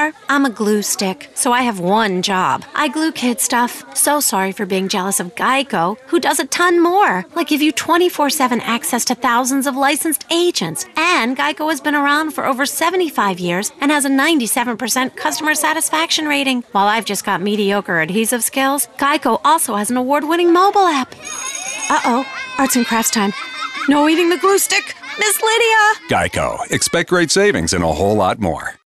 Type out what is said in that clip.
are? I'm a glue stick, so I have one job. I glue kid stuff. So sorry for being jealous of Geico, who does a ton more, like give you 24/7 access to thousands of licensed agents. And Geico has been around for over 75 years and has a 97% customer satisfaction rating. While I've just got mediocre adhesive skills, Geico also has an award-winning mobile app. Uh-oh, arts and crafts time. No eating the glue stick. Miss Lydia! Geico. Expect great savings and a whole lot more.